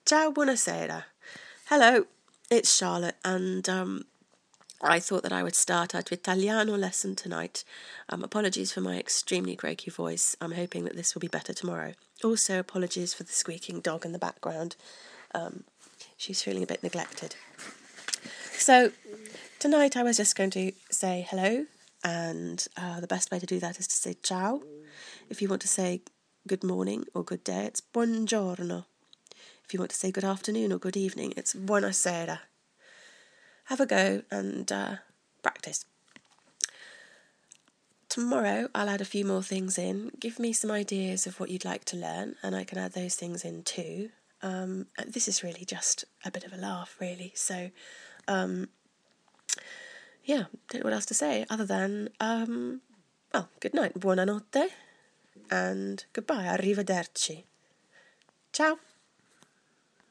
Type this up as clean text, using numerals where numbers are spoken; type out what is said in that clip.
Ciao, buonasera. Hello, it's Charlotte, and I thought that I would start our Italiano lesson tonight. Apologies for my extremely croaky voice. I'm hoping that this will be better tomorrow. Also, apologies for the squeaking dog in the background. She's feeling a bit neglected. So, tonight I was just going to say hello, and the best way to do that is to say ciao. If you want to say good morning or good day, it's buongiorno. If you want to say good afternoon or good evening, it's buonasera. Have a go and practice. Tomorrow I'll add a few more things in. Give me some ideas of what you'd like to learn, and I can add those things in too. This is really just a bit of a laugh, really. So, don't know what else to say other than, good night, buonanotte, and goodbye, arrivederci. Ciao.